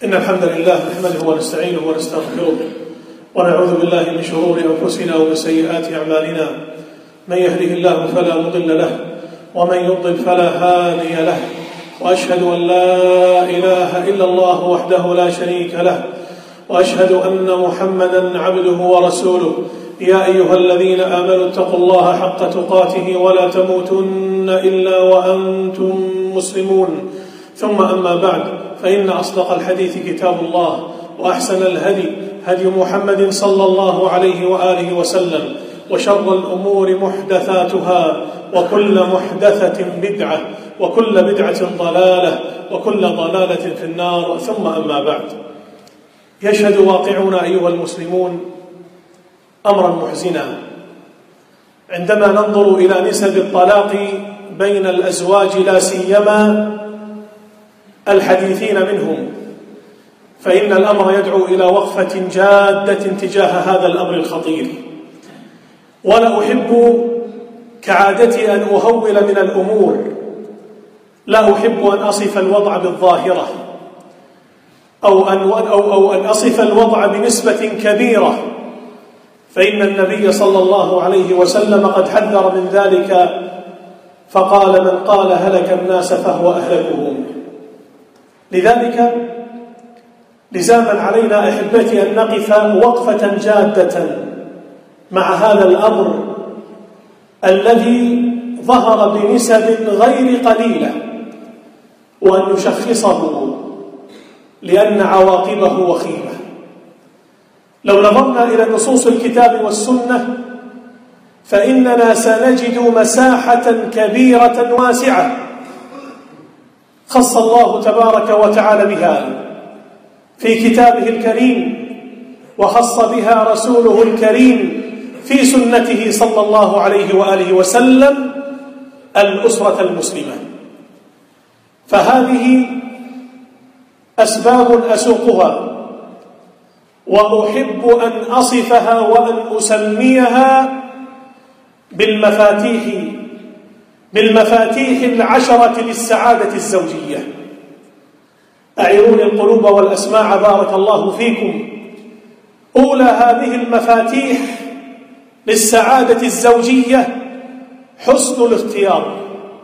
إن الحمد لله نحمده ونستعينه ونستغفره ونعوذ بالله من شرور أنفسنا ومن سيئات أعمالنا. من يهده الله فلا مضل له ومن يضلل فلا هادي له، وأشهد أن لا إله إلا الله وحده لا شريك له، وأشهد أن محمدا عبده ورسوله. يا أيها الذين آمنوا اتقوا الله حق تقاته ولا تموتن إلا وأنتم مسلمون. ثم أما بعد، فإن أصدق الحديث كتاب الله، وأحسن الهدي هدي محمد صلى الله عليه وآله وسلم، وشر الأمور محدثاتها، وكل محدثة بدعة، وكل بدعة ضلالة، وكل ضلالة في النار. ثم أما بعد، يشهد واقعنا أيها المسلمون أمرا محزنا عندما ننظر إلى نسب الطلاق بين الأزواج، لا سيما الحديثين منهم، فإن الأمر يدعو إلى وقفة جادة تجاه هذا الأمر الخطير. ولا أحب كعادتي أن أهول من الأمور، لا أحب أن أصف الوضع بالظاهرة أو أن أصف الوضع بنسبة كبيرة، فإن النبي صلى الله عليه وسلم قد حذر من ذلك فقال: من قال هلك الناس فهو أهلكهم. لذلك لزاما علينا أحبتي أن نقف وقفة جادة مع هذا الأمر الذي ظهر بنسب غير قليلة، وأن نشخصه لأن عواقبه وخيمة. لو نظرنا إلى نصوص الكتاب والسنة فإننا سنجد مساحة كبيرة واسعة خص الله تبارك وتعالى بها في كتابه الكريم، وخص بها رسوله الكريم في سنته صلى الله عليه وآله وسلم الأسرة المسلمة. فهذه أسباب أسوقها، وأحب أن أصفها وأن أسميها بالمفاتيح العشرة للسعادة الزوجية. أعيروني القلوب والأسماع بارك الله فيكم. أولى هذه المفاتيح للسعادة الزوجية حسن الاختيار.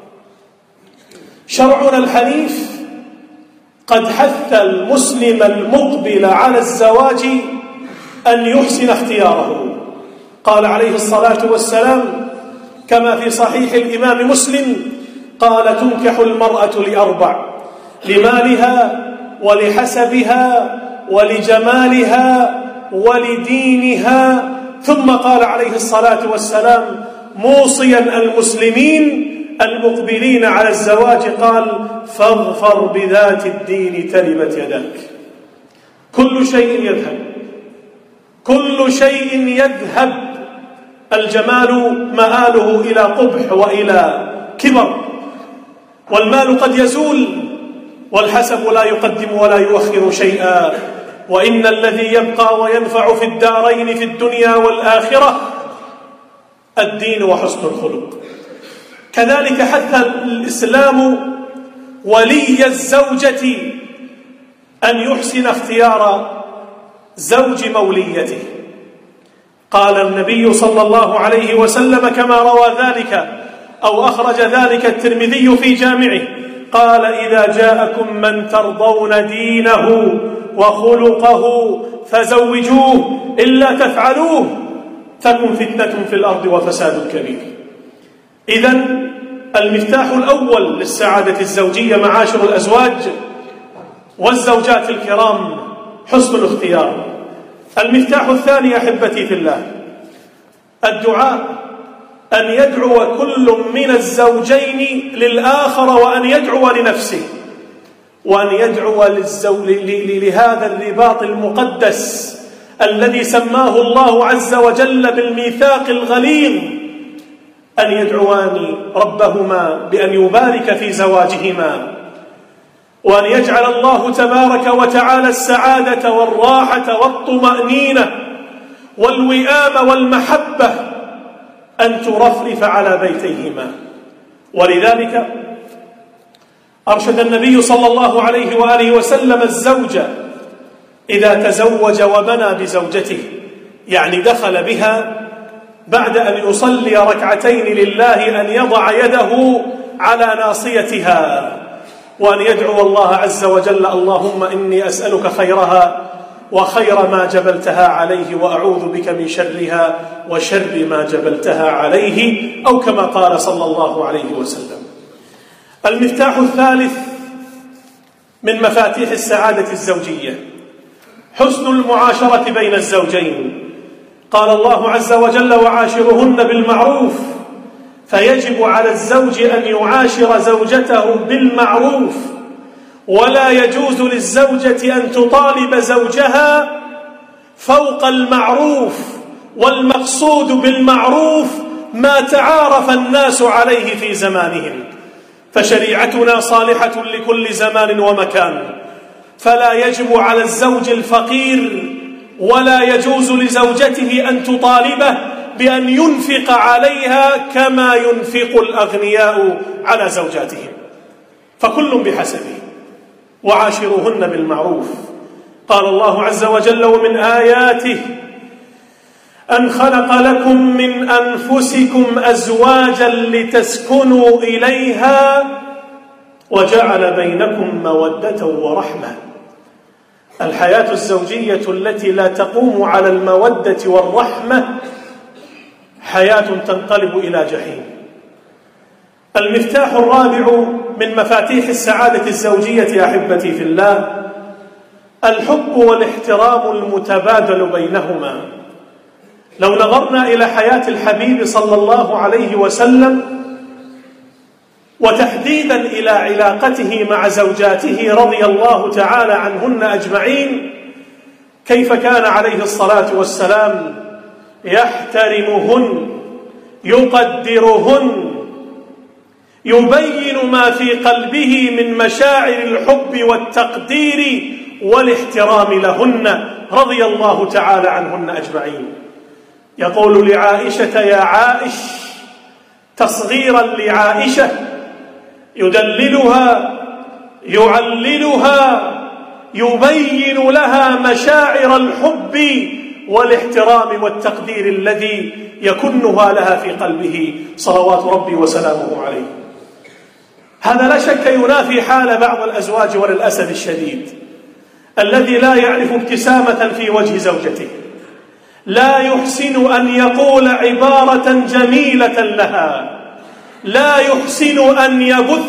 شرعنا الحنيف قد حث المسلم المقبل على الزواج أن يحسن اختياره. قال عليه الصلاة والسلام كما في صحيح الإمام مسلم: قال: تنكح المرأة لأربع: لمالها ولحسبها ولجمالها ولدينها. ثم قال عليه الصلاة والسلام موصيا المسلمين المقبلين على الزواج قال: فاظفر بذات الدين تربت يداك. كل شيء يذهب، الجمال مآله إلى قبح وإلى كبر، والمال قد يزول، والحسب لا يقدم ولا يؤخر شيئا، وإن الذي يبقى وينفع في الدارين في الدنيا والآخرة الدين وحسن الخلق. كذلك حث الإسلام ولي الزوجة أن يحسن اختيار زوج موليته. قال النبي صلى الله عليه وسلم كما روى ذلك أو أخرج ذلك الترمذي في جامعه، قال: إذا جاءكم من ترضون دينه وخلقه فزوجوه، إلا تفعلوه تكن فتنة في الأرض وفساد كبير. إذن المفتاح الأول للسعادة الزوجية معاشر الأزواج والزوجات الكرام حسن الاختيار. المفتاح الثاني أحبتي في الله الدعاء، أن يدعو كل من الزوجين للآخر، وأن يدعو لنفسه، وأن يدعو لهذا الرباط المقدس الذي سماه الله عز وجل بالميثاق الغليظ، أن يدعوان ربهما بأن يبارك في زواجهما، وأن يجعل الله تبارك وتعالى السعادة والراحة والطمأنينة والوئام والمحبة أن ترفرف على بيتيهما. ولذلك أرشد النبي صلى الله عليه وآله وسلم الزوج إذا تزوج وبنى بزوجته، يعني دخل بها بعد أن يصلي ركعتين لله، أن يضع يده على ناصيتها وأن يدعو الله عز وجل: اللهم إني أسألك خيرها وخير ما جبلتها عليه، وأعوذ بك من شرها وشر ما جبلتها عليه، أو كما قال صلى الله عليه وسلم. المفتاح الثالث من مفاتيح السعادة الزوجية حسن المعاشرة بين الزوجين. قال الله عز وجل: وعاشرهن بالمعروف، فيجب على الزوج أن يعاشر زوجته بالمعروف، ولا يجوز للزوجة أن تطالب زوجها فوق المعروف، والمقصود بالمعروف ما تعارف الناس عليه في زمانهم، فشريعتنا صالحة لكل زمان ومكان، فلا يجب على الزوج الفقير ولا يجوز لزوجته أن تطالبه بأن ينفق عليها كما ينفق الأغنياء على زوجاتهم، فكل بحسبه. وعاشروهن بالمعروف. قال الله عز وجل: ومن آياته أن خلق لكم من أنفسكم أزواجا لتسكنوا إليها وجعل بينكم مودة ورحمة. الحياة الزوجية التي لا تقوم على المودة والرحمة حياة تنقلب إلى جحيم. المفتاح الرابع من مفاتيح السعادة الزوجية أحبتي في الله الحب والاحترام المتبادل بينهما. لو نظرنا إلى حياة الحبيب صلى الله عليه وسلم، وتحديدا إلى علاقته مع زوجاته رضي الله تعالى عنهن أجمعين، كيف كان عليه الصلاة والسلام يحترمهن، يقدرهن، يبين ما في قلبه من مشاعر الحب والتقدير والاحترام لهن رضي الله تعالى عنهن أجمعين. يقول لعائشة: يا عائش، تصغيرا لعائشة، يدللها، يعللها، يبين لها مشاعر الحب والاحترام والتقدير الذي يكنها لها في قلبه صلوات ربي وسلامه عليه. هذا لا شك ينافي حال بعض الأزواج وللأسف الشديد الذي لا يعرف ابتسامة في وجه زوجته، لا يحسن أن يقول عبارة جميلة لها، لا يحسن أن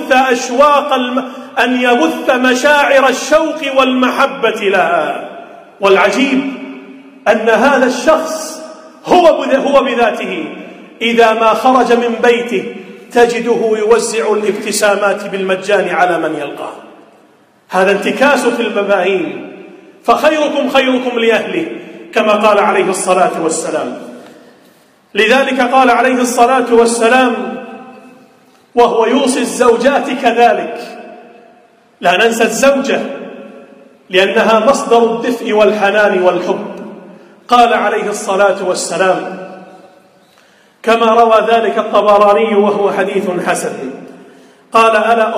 يبث مشاعر الشوق والمحبة لها. والعجيب أن هذا الشخص هو بذاته إذا ما خرج من بيته تجده يوزع الابتسامات بالمجان على من يلقاه. هذا انتكاس في المفاهيم، فخيركم خيركم لأهله كما قال عليه الصلاة والسلام. لذلك قال عليه الصلاة والسلام وهو يوصي الزوجات كذلك، لا ننسى الزوجة لأنها مصدر الدفء والحنان والحب. قال عليه الصلاة والسلام كما روى ذلك الطبراني وهو حديث حسن، قال: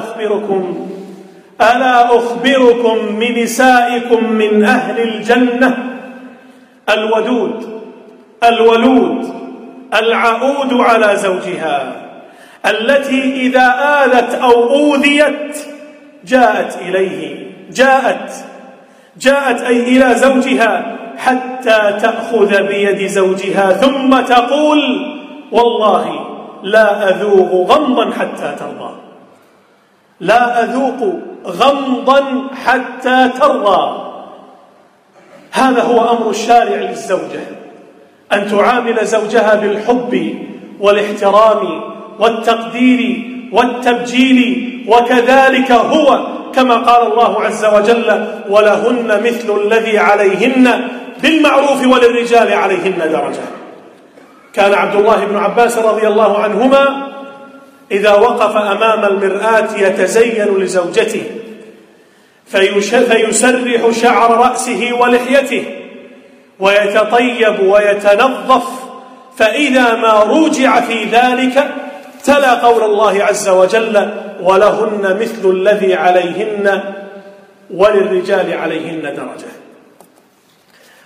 ألا أخبركم بنسائكم من أهل الجنة الولود العؤود على زوجها، التي إذا آذت أو أوذيت جاءت أي إلى زوجها حتى تأخذ بيد زوجها ثم تقول: والله لا أذوق غمضا حتى ترضى. لا أذوق غمضا حتى ترضى. هذا هو أمر الشارع للزوجة، أن تعامل زوجها بالحب والاحترام والتقدير والتبجيل، وكذلك هو كما قال الله عز وجل: ولهن مثل الذي عليهن بالمعروف وللرجال عليهن درجة. كان عبد الله بن عباس رضي الله عنهما إذا وقف أمام المرآة يتزين لزوجته فيسرح شعر رأسه ولحيته ويتطيب ويتنظف، فإذا ما رجع في ذلك تلا قول الله عز وجل: ولهن مثل الذي عليهن وللرجال عليهن درجة.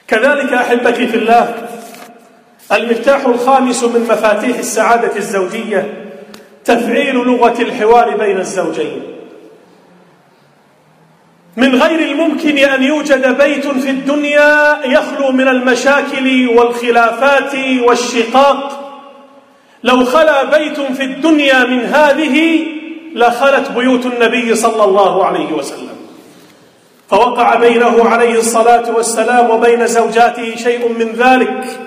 كذلك أحبتي في الله، المفتاح الخامس من مفاتيح السعادة الزوجية تفعيل لغة الحوار بين الزوجين. من غير الممكن أن يوجد بيت في الدنيا يخلو من المشاكل والخلافات والشقاق. لو خلا بيت في الدنيا من هذه لخلت بيوت النبي صلى الله عليه وسلم، فوقع بينه عليه الصلاة والسلام وبين زوجاته شيء من ذلك.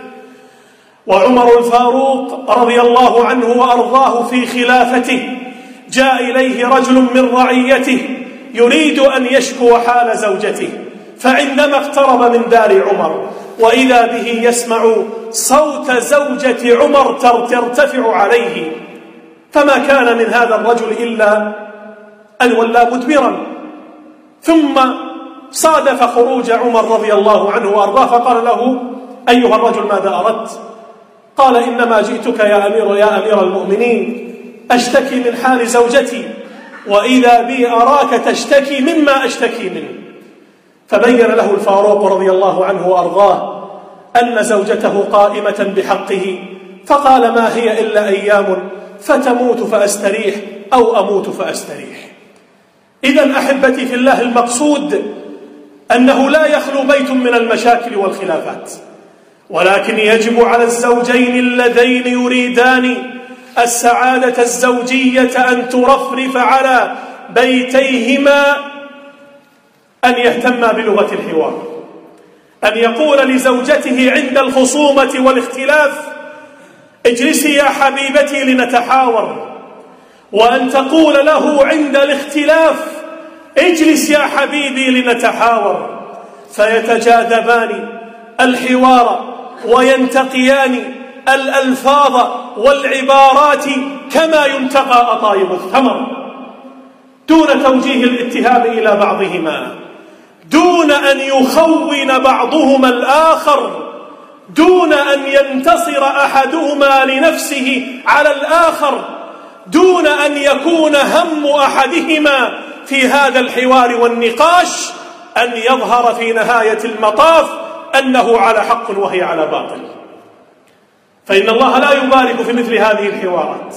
وعمر الفاروق رضي الله عنه وأرضاه في خلافته جاء إليه رجل من رعيته يريد أن يشكو حال زوجته، فعندما اقترب من دار عمر وإذا به يسمع صوت زوجة عمر ترتفع عليه، فما كان من هذا الرجل إلا أن ولى مدبرا، ثم صادف خروج عمر رضي الله عنه وأرضاه فقال له: أيها الرجل ماذا أردت؟ قال: إنما جئتك يا أمير المؤمنين أشتكي من حال زوجتي، وإذا بي أراك تشتكي مما أشتكي منه. فبين له الفاروق رضي الله عنه وأرضاه أن زوجته قائمة بحقه، فقال: ما هي إلا أيام فتموت فأستريح أو أموت فأستريح. إذن أحبتي في الله، المقصود أنه لا يخلو بيت من المشاكل والخلافات، ولكن يجب على الزوجين اللذين يريدان السعادة الزوجية أن ترفرف على بيتيهما أن يهتما بلغة الحوار، أن يقول لزوجته عند الخصومة والاختلاف: اجلسي يا حبيبتي لنتحاور، وأن تقول له عند الاختلاف: اجلس يا حبيبي لنتحاور، فيتجاذبان الحوار وينتقيان الألفاظ والعبارات كما ينتقى أطايب الثمر، دون توجيه الاتهام إلى بعضهما، دون أن يخون بعضهما الآخر، دون أن ينتصر أحدهما لنفسه على الآخر، دون أن يكون هم أحدهما في هذا الحوار والنقاش أن يظهر في نهاية المطاف أنه على حق وهي على باطل. فإن الله لا يبالغ في مثل هذه الحوارات.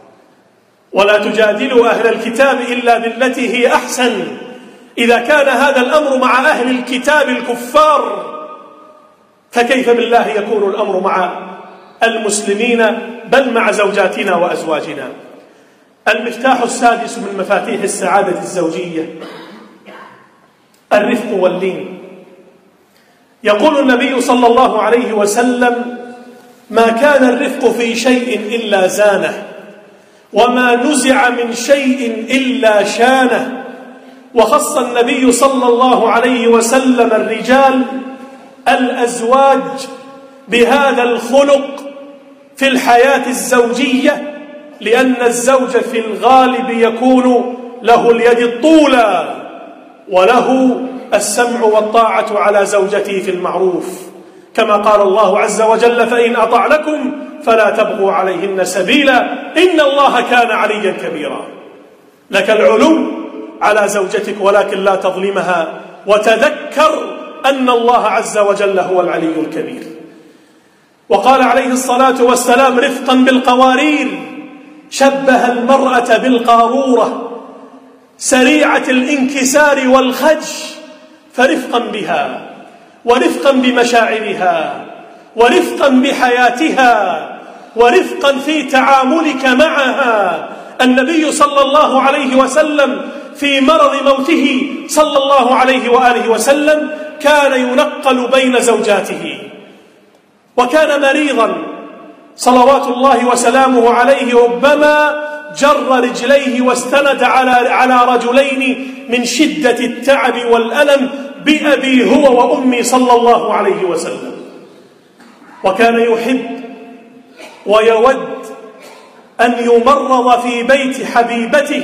ولا تجادلوا أهل الكتاب إلا بالتي هي أحسن. إذا كان هذا الأمر مع أهل الكتاب الكفار، فكيف بالله يكون الأمر مع المسلمين، بل مع زوجاتنا وأزواجنا؟ المفتاح السادس من مفاتيح السعادة الزوجية الرفق واللين. يقول النبي صلى الله عليه وسلم: ما كان الرفق في شيء إلا زانه، وما نزع من شيء إلا شانه. وخص النبي صلى الله عليه وسلم الرجال الأزواج بهذا الخلق في الحياة الزوجية، لأن الزوج في الغالب يكون له اليد الطولى وله السمع والطاعة على زوجته في المعروف، كما قال الله عز وجل: فإن أطعنكم فلا تبغوا عليهن سبيلا إن الله كان عليا كبيرا. لك العلو على زوجتك ولكن لا تظلمها، وتذكر أن الله عز وجل هو العلي الكبير. وقال عليه الصلاة والسلام رفقا بالقوارير، شبه المرأة بالقارورة سريعة الانكسار والخدش، فرفقا بها ورفقا بمشاعرها ورفقا بحياتها ورفقا في تعاملك معها. النبي صلى الله عليه وسلم في مرض موته صلى الله عليه وآله وسلم كان ينقل بين زوجاته، وكان مريضا صلوات الله وسلامه عليه، ربما جر رجليه واستند على رجلين من شدة التعب والألم بأبي هو وأمي صلى الله عليه وسلم. وكان يحب ويود أن يمرض في بيت حبيبته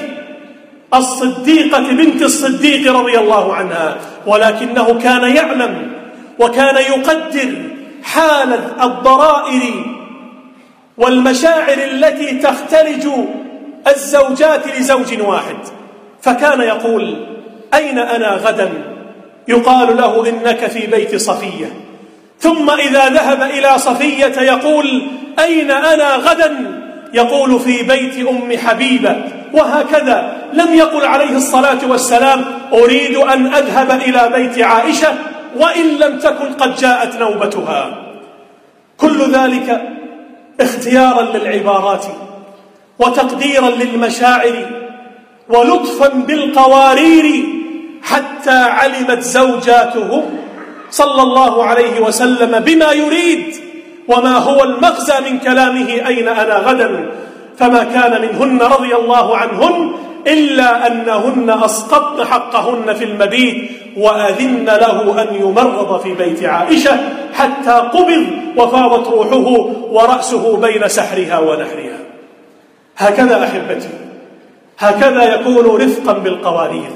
الصديقة بنت الصديق رضي الله عنها، ولكنه كان يعلم وكان يقدر حال الضرائر والمشاعر التي تختلج الزوجات لزوج واحد، فكان يقول: أين أنا غدا؟ يقال له: إنك في بيت صفية. ثم إذا ذهب إلى صفية يقول: أين أنا غدا؟ يقول: في بيت أم حبيبة. وهكذا لم يقل عليه الصلاة والسلام: أريد أن أذهب إلى بيت عائشة وإن لم تكن قد جاءت نوبتها. كل ذلك اختيارا للعبارات وتقديرا للمشاعر ولطفا بالقوارير، حتى علمت زوجاته صلى الله عليه وسلم بما يريد وما هو المغزى من كلامه: أين أنا غدا؟ فما كان منهن رضي الله عنهن إلا أنهن أسقطن حقهن في المبيت وأذن له أن يمرض في بيت عائشة حتى قبض وفاضت روحه ورأسه بين سحرها ونحرها. هكذا أحبتي، هكذا يكون رفقا بالقوارير.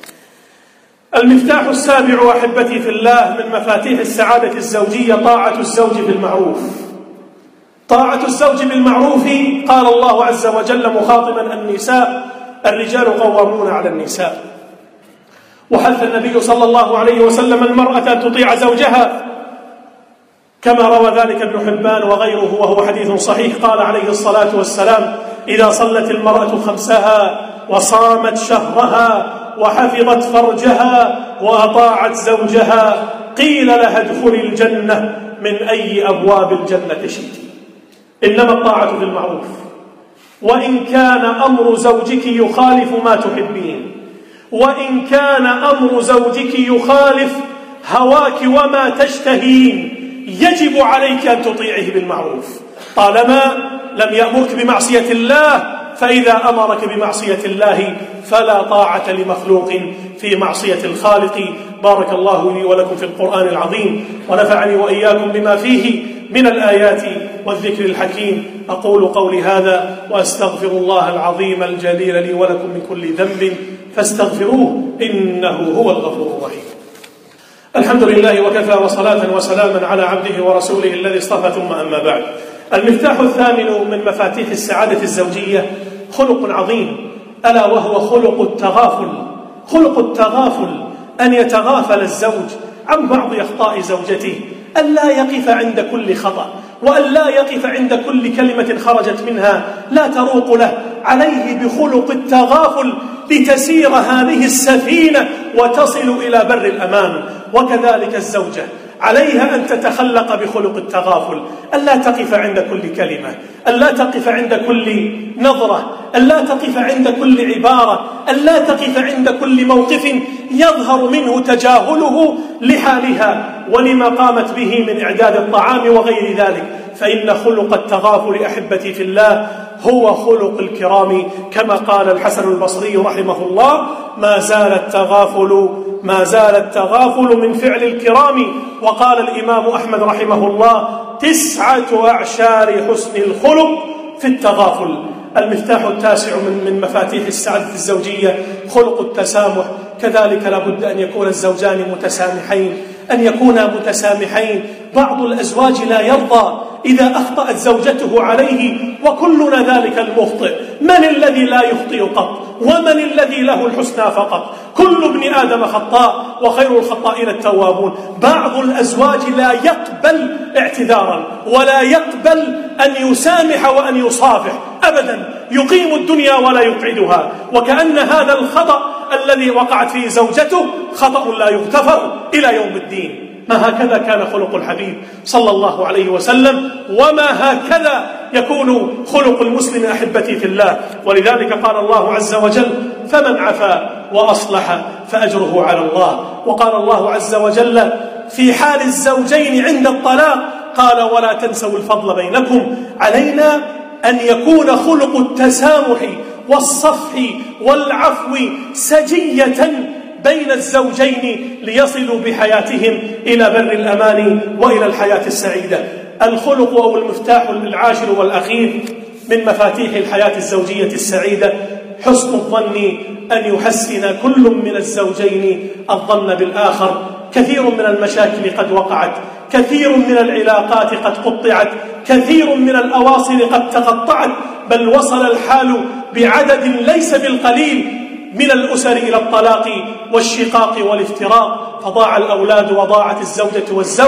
المفتاح السابع أحبتي في الله من مفاتيح السعادة الزوجية طاعة الزوج بالمعروف. طاعة الزوج بالمعروف، قال الله عز وجل مخاطبا النساء: الرجال قوامون على النساء. وحث النبي صلى الله عليه وسلم المرأة أن تطيع زوجها، كما روى ذلك ابن حبان وغيره وهو حديث صحيح. قال عليه الصلاة والسلام: إذا صلت المرأة خمسها وصامت شهرها وحفظت فرجها وأطاعت زوجها قيل لها ادخلي الجنة من أي أبواب الجنة شئت. إنما الطاعة بالمعروف، وإن كان أمر زوجك يخالف ما تحبين، وإن كان أمر زوجك يخالف هواك وما تشتهين، يجب عليك أن تطيعه بالمعروف طالما لم يأمرك بمعصية الله. فإذا أمرك بمعصية الله فلا طاعة لمخلوق في معصية الخالق. بارك الله لي ولكم في القرآن العظيم، ونفعني وإياكم بما فيه من الآيات والذكر الحكيم. أقول قولي هذا وأستغفر الله العظيم الجليل لي ولكم من كل ذنب فاستغفروه إنه هو الغفور الرحيم. الحمد لله وكفى، وصلاة وسلاما على عبده ورسوله الذي اصطفى، ثم أما بعد. المفتاح الثامن من مفاتيح السعادة الزوجية خلق عظيم، ألا وهو خلق التغافل. خلق التغافل أن يتغافل الزوج عن بعض أخطاء زوجته، أن لا يقف عند كل خطأ، وأن لا يقف عند كل كلمة خرجت منها لا تروق له. عليه بخلق التغافل لتسير هذه السفينة وتصل إلى بر الأمان. وكذلك الزوجة عليها أن تتخلق بخلق التغافل، أن لا تقف عند كل كلمة، أن لا تقف عند كل نظرة، أن لا تقف عند كل عبارة، أن لا تقف عند كل موقف يظهر منه تجاهله لحالها ولما قامت به من إعداد الطعام وغير ذلك. فإن خلق التغافل أحبتي في الله هو خلق الكرام، كما قال الحسن البصري رحمه الله: ما زال التغافل من فعل الكرام. وقال الإمام أحمد رحمه الله: 9 أعشار حسن الخلق في التغافل. المفتاح التاسع من مفاتيح السعادة الزوجية خلق التسامح. كذلك لابد أن يكون الزوجان متسامحين، أن يكونا متسامحين. بعض الأزواج لا يرضى إذا أخطأت زوجته عليه، وكلنا ذلك المخطئ. من الذي لا يخطئ قط؟ ومن الذي له الحسنى فقط؟ كل ابن آدم خطاء وخير الخطائين التوابون. بعض الأزواج لا يقبل اعتذارا ولا يقبل أن يسامح وأن يصافح أبدا، يقيم الدنيا ولا يقعدها، وكأن هذا الخطأ الذي وقعت فيه زوجته خطأ لا يغتفر إلى يوم الدين. ما هكذا كان خلق الحبيب صلى الله عليه وسلم، وما هكذا يكون خلق المسلم أحبتي في الله. ولذلك قال الله عز وجل: فمن عفا وأصلح فأجره على الله. وقال الله عز وجل في حال الزوجين عند الطلاق قال: ولا تنسوا الفضل بينكم. علينا أن يكون خلق التسامح والصفح والعفو سجية بين الزوجين ليصلوا بحياتهم إلى بر الأمان وإلى الحياة السعيدة. الخلق أو المفتاح العاشر والأخير من مفاتيح الحياة الزوجية السعيدة حسن الظن، أن يحسن كل من الزوجين الظن بالآخر. كثير من المشاكل قد وقعت، كثير من العلاقات قد قطعت، كثير من الأواصر قد تقطعت، بل وصل الحال بعدد ليس بالقليل من الأسر إلى الطلاق والشقاق والافتراق، فضاع الأولاد وضاعت الزوجة والزوج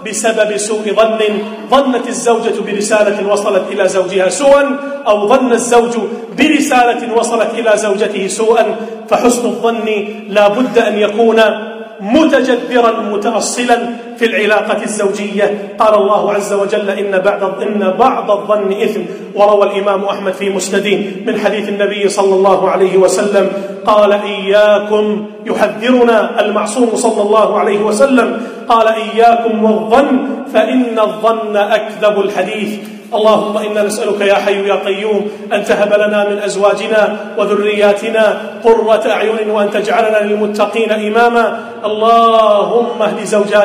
بسبب سوء ظنت الزوجة برسالة وصلت إلى زوجها سوءا، أو ظن الزوج برسالة وصلت إلى زوجته سوءا. فحسن الظن لا بد أن يكون متجذرا متأصلا في العلاقة الزوجية. قال الله عز وجل: إن بعض الظن إثم. وروى الإمام أحمد في مسنده من حديث النبي صلى الله عليه وسلم قال: إياكم، يحذرنا المعصوم صلى الله عليه وسلم، قال: إياكم والظن فإن الظن أكذب الحديث. اللهم إنا نسألك يا حي يا قيوم أن تهب لنا من أزواجنا وذرياتنا قرة أعين، وأن تجعلنا للمتقين إماما. اللهم اهد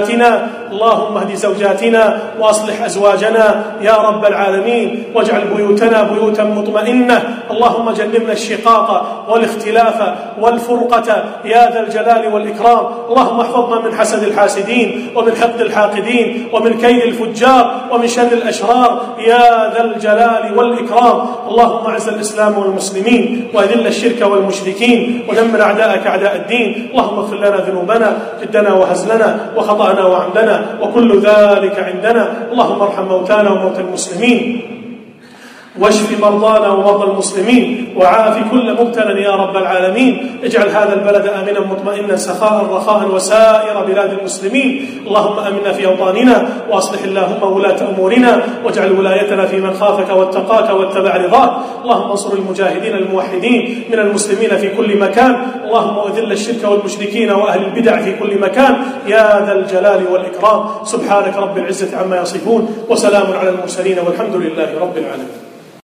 زوجاتنا وأصلح أزواجنا يا رب العالمين، واجعل بيوتنا بيوتا مطمئنة. اللهم جنبنا الشقاق والاختلاف والفرقة يا ذا الجلال والإكرام. اللهم احفظنا من حسد الحاسدين، ومن حقد الحاقدين، ومن كيد الفجار، ومن شر الأشرار يا ذا الجلال والإكرام. اللهم اعز الإسلام والمسلمين، وأذل الشرك والمشركين، ودمر أعداءك أعداء الدين. اللهم اغفر لنا ذنوبنا، جدنا وهزلنا، وخطأنا وعمدنا، وكل ذلك عندنا. اللهم ارحم موتانا وموتى المسلمين، واشف مرضانا ومرضى المسلمين، وعاف كل مبتلى يا رب العالمين. اجعل هذا البلد آمنا مطمئنا سخاء رخاء وسائر بلاد المسلمين. اللهم آمنا في أوطاننا، وأصلح اللهم ولاة أمورنا، واجعل ولايتنا في من خافك واتقاك واتبع رضاك. اللهم انصر المجاهدين الموحدين من المسلمين في كل مكان. اللهم أذل الشرك والمشركين وأهل البدع في كل مكان يا ذا الجلال والإكرام. سبحانك رب العزة عما يصفون، وسلام على المرسلين، والحمد لله رب العالمين.